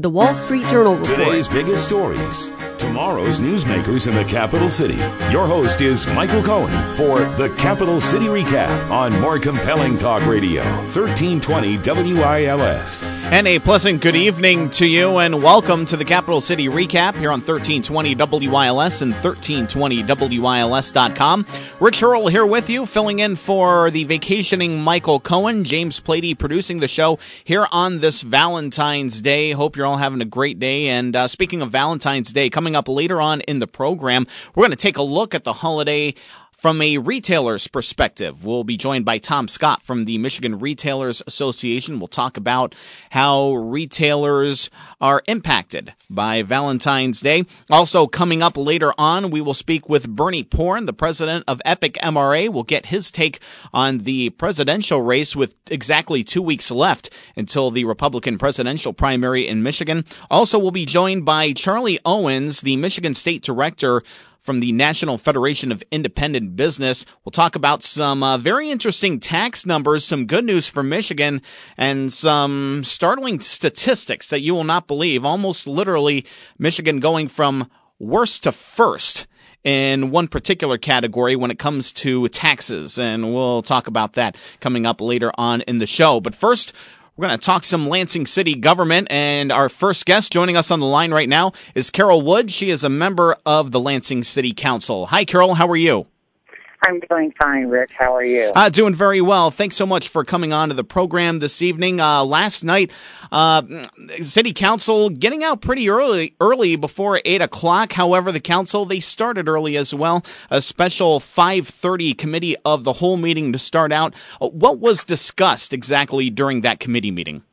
The Wall Street Journal report. Today's biggest stories. Tomorrow's newsmakers in the capital city. Your host is Michael Cohen for the Capital City Recap on More Compelling Talk Radio, 1320 WILS. And a pleasant good evening to you, and welcome to the Capital City Recap here on 1320 WILS and 1320WILS.com. Rich Hurl here with you, filling in for the vacationing Michael Cohen. James Plady producing the show here on this Valentine's Day. Hope you're all having a great day. And speaking of Valentine's Day, coming up later on in the program, we're going to take a look at the holiday from a retailer's perspective. We'll be joined by Tom Scott from the Michigan Retailers Association. We'll talk about how retailers are impacted by Valentine's Day. Also, coming up later on, we will speak with Bernie Porn, the president of Epic MRA. We'll get his take on the presidential race with exactly 2 weeks left until the Republican presidential primary in Michigan. Also, we'll be joined by Charlie Owens, the Michigan State Director from the National Federation of Independent Business. We'll talk about some very interesting tax numbers, some good news for Michigan, and some startling statistics that you will not believe. Almost literally, Michigan going from worst to first in one particular category when it comes to taxes. And we'll talk about that coming up later on in the show. But first, we're going to talk some Lansing City government, and our first guest joining us on the line right now is Carol Wood. She is a member of the Lansing City Council. Hi, Carol. How are you? I'm doing fine, Rich. How are you? Doing very well. Thanks so much for coming on to the program this evening. Last night, City Council getting out pretty early before 8 o'clock. However, the council, they started early as well. A special 5:30 committee of the whole meeting to start out. What was discussed exactly during that committee meeting?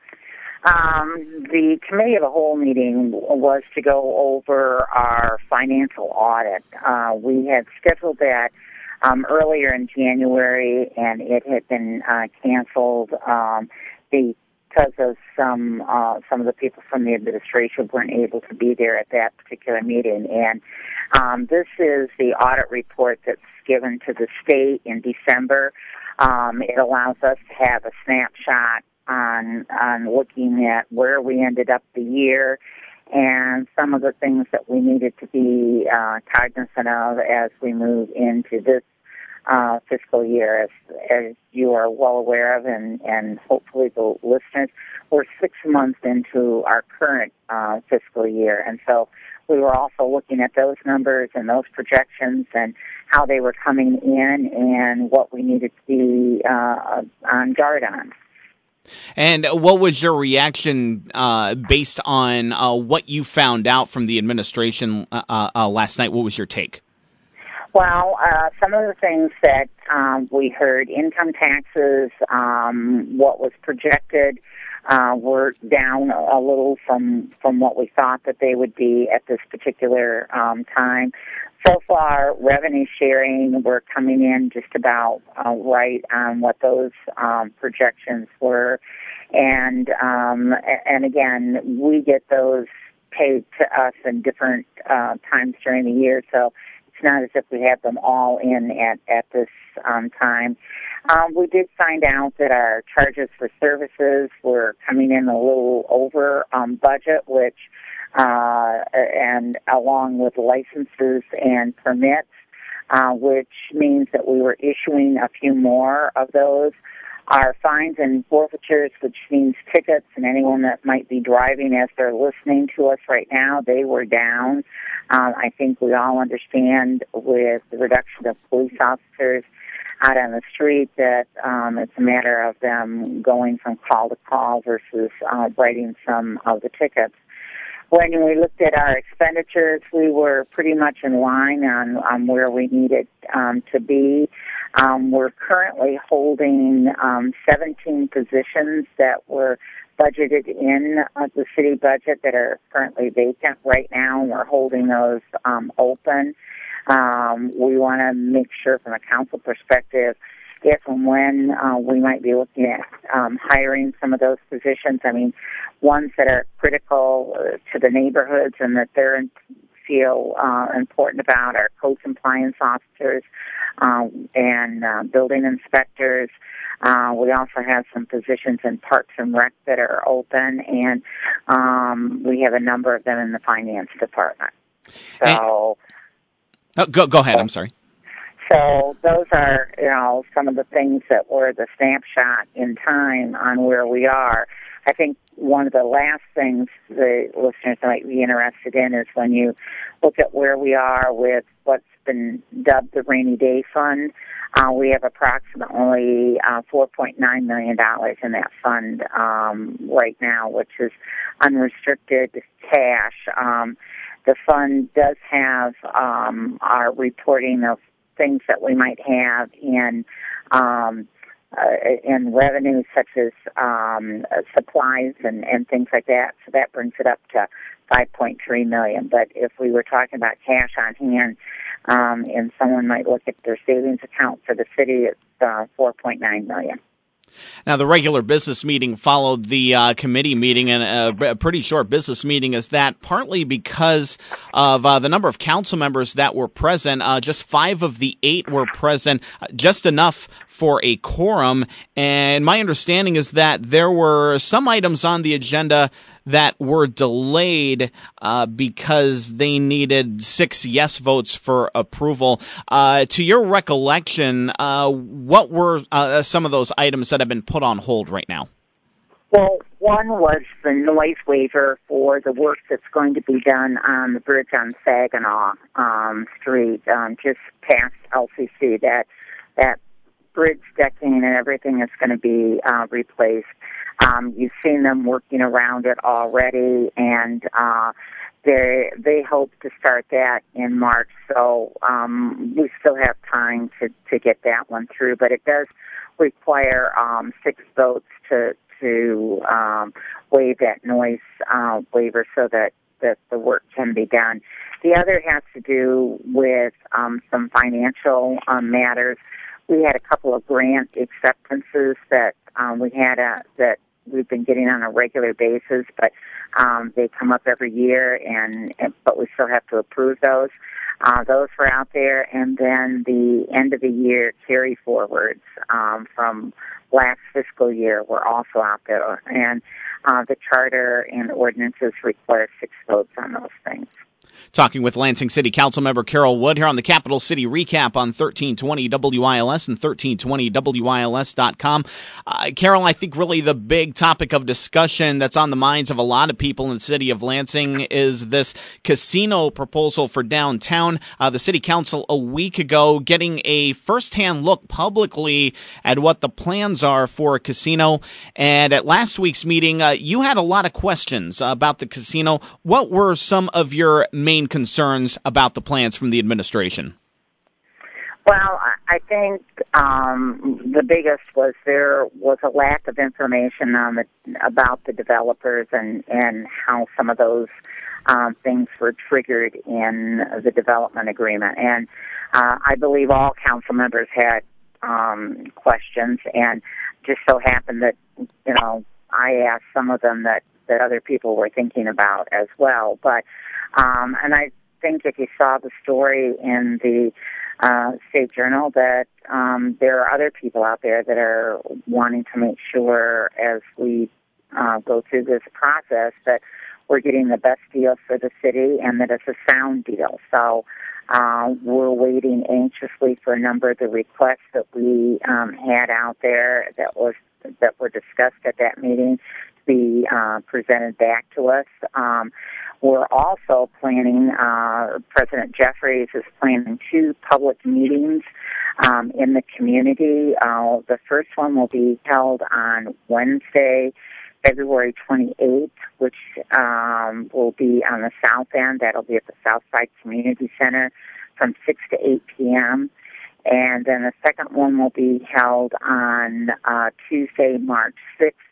The committee of the whole meeting was to go over our financial audit. We had scheduled that earlier in January, and it had been canceled because of some of the people from the administration weren't able to be there at that particular meeting. And this is the audit report that's given to the state in December. It allows us to have a snapshot on looking at where we ended up the year and some of the things that we needed to be cognizant of as we move into this fiscal year. As you are well aware of, and hopefully the listeners, we're 6 months into our current fiscal year, and so we were also looking at those numbers and those projections and how they were coming in and what we needed to be on guard on. And what was your reaction based on what you found out from the administration last night? What was your take? Well, some of the things that we heard, income taxes, what was projected, were down a little from what we thought that they would be at this particular time. So far, revenue sharing, we're coming in just about right on what those projections were. And again, we get those paid to us in different times during the year, so it's not as if we have them all in at this time. We did find out that our charges for services were coming in a little over budget, which and along with licenses and permits, which means that we were issuing a few more of those. Our fines and forfeitures, which means tickets, and anyone that might be driving as they're listening to us right now, they were down. I think we all understand with the reduction of police officers out on the street that it's a matter of them going from call to call versus writing some of the tickets. When we looked at our expenditures, we were pretty much in line on where we needed to be. We're currently holding 17 positions that were budgeted in the city budget that are currently vacant right now, and we're holding those open. We want to make sure from a council perspective if and when we might be looking at hiring some of those positions. I mean, ones that are critical to the neighborhoods and that they're feel important about are code compliance officers and building inspectors. We also have some positions in Parks and Rec that are open, and we have a number of them in the finance department. So, go ahead. I'm sorry. So those are, some of the things that were the snapshot in time on where we are. I think one of the last things the listeners might be interested in is when you look at where we are with what's been dubbed the Rainy Day Fund. We have approximately $4.9 million in that fund right now, which is unrestricted cash. The fund does have our reporting of things that we might have in revenue, such as supplies and things like that. So that brings it up to $5.3 million. But if we were talking about cash on hand, and someone might look at their savings account for the city, it's $4.9 million. Now, the regular business meeting followed the committee meeting, and a pretty short business meeting is that, partly because of the number of council members that were present. Just 5 of the 8 were present, just enough for a quorum. And my understanding is that there were some items on the agenda that were delayed because they needed 6 yes votes for approval. To your recollection, what were some of those items that have been put on hold right now? Well, one was the noise waiver for the work that's going to be done on the bridge on Saginaw Street, just past LCC. That bridge decking and everything is going to be replaced. You've seen them working around it already, and they hope to start that in March. So we still have time to get that one through, but it does require 6 votes to waive that noise waiver so that the work can be done. The other has to do with some financial matters. We had a couple of grant acceptances that that we've been getting on a regular basis, but they come up every year, but we still have to approve those. Those were out there, and then the end of the year carry forwards from last fiscal year were also out there, and the charter and ordinances require 6 votes on those things. Talking with Lansing City Councilmember Carol Wood here on the Capital City Recap on 1320 WILS and 1320WILS.com. Carol, I think really the big topic of discussion that's on the minds of a lot of people in the city of Lansing is this casino proposal for downtown. The City Council a week ago getting a firsthand look publicly at what the plans are for a casino. And at last week's meeting, you had a lot of questions about the casino. What were some of your main concerns about the plans from the administration? Well, I think the biggest was there was a lack of information about the developers and how some of those things were triggered in the development agreement. And I believe all council members had questions, and just so happened that, I asked some of them that other people were thinking about as well. But and I think if you saw the story in the State Journal that there are other people out there that are wanting to make sure as we go through this process that we're getting the best deal for the city and that it's a sound deal. So we're waiting anxiously for a number of the requests that we had out there that were discussed at that meeting to be presented back to us. We're also planning, President Jeffries is planning 2 public meetings in the community. The first one will be held on Wednesday, February 28th, which will be on the south end. That'll be at the Southside Community Center from 6 to 8 p.m. And then the second one will be held on Tuesday, March 6th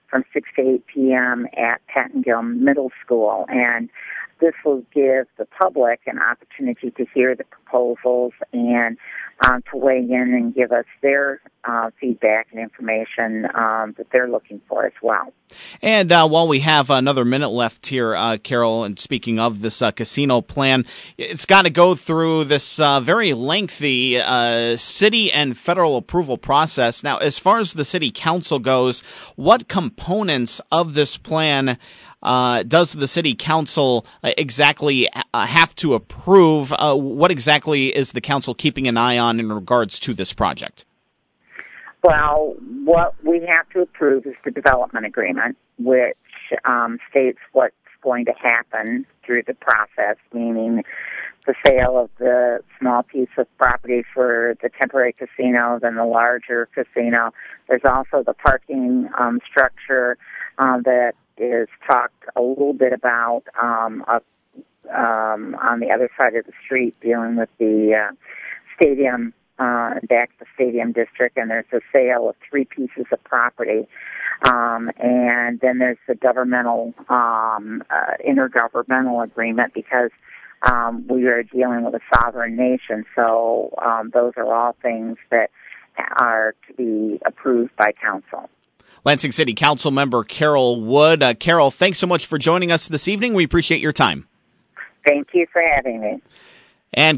from 6 to 8 p.m. at Patton Gill Middle School. And this will give the public an opportunity to hear the proposals and to weigh in and give us their feedback and information that they're looking for as well. And while we have another minute left here, Carol, and speaking of this casino plan, it's got to go through this very lengthy city and federal approval process. Now, as far as the city council goes, what components of this plan does the city council exactly have to approve? What exactly is the council keeping an eye on in regards to this project? Well, what we have to approve is the development agreement, which states what's going to happen through the process, meaning the sale of the small piece of property for the temporary casino, then the larger casino. There's also the parking structure that is talked a little bit about on the other side of the street, dealing with the stadium, back to the stadium district, and there's a sale of 3 pieces of property. And then there's the governmental, intergovernmental agreement, because we are dealing with a sovereign nation. So those are all things that are to be approved by council. Lansing City Council member Carol Wood. Carol, thanks so much for joining us this evening. We appreciate your time. Thank you for having me. And